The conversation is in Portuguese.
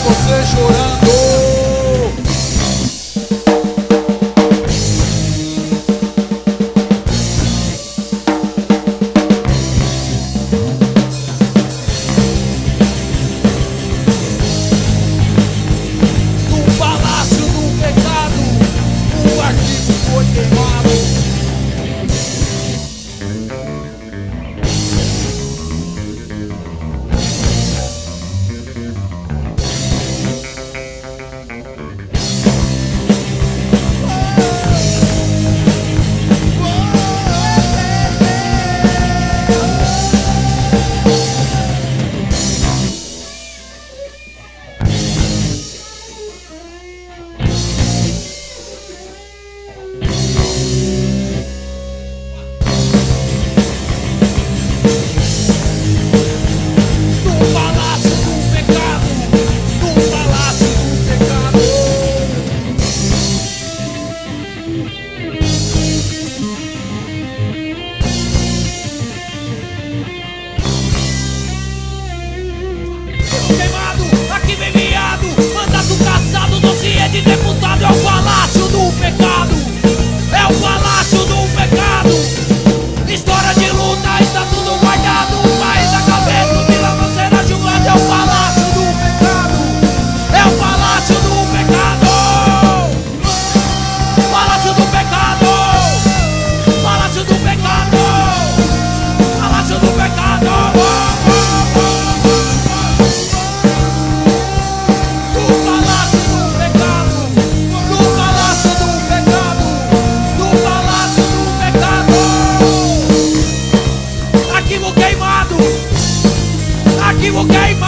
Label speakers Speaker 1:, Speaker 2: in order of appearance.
Speaker 1: você chorando. No palácio do pecado, o arquivo foi queimado. Queimado, aqui vem miado, mandato caçado, dossiê de deputado. É o palácio do pecado, é o palácio do pecado. História de luta, está tudo guardado. O país da cabeça, Vila Mancera julgado. É o palácio do pecado, é o palácio do pecado. Palácio do pecado, palácio do pecado, palácio do pecado. Arquivo queimado, arquivo queimado.